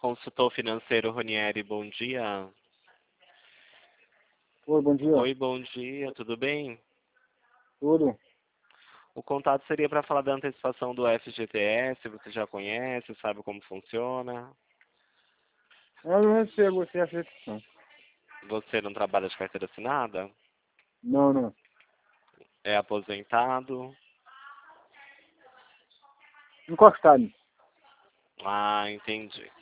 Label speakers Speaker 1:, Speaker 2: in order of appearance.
Speaker 1: Consultor financeiro Ronieri, bom dia.
Speaker 2: Oi, bom dia.
Speaker 1: Oi, bom dia, tudo bem?
Speaker 2: Tudo?
Speaker 1: O contato seria para falar da antecipação do FGTS, você já conhece, sabe como funciona?
Speaker 2: Eu não recebo essa recepção.
Speaker 1: Você não trabalha de carteira assinada?
Speaker 2: Não, não.
Speaker 1: É aposentado?
Speaker 2: Encostado.
Speaker 1: Ah, entendi.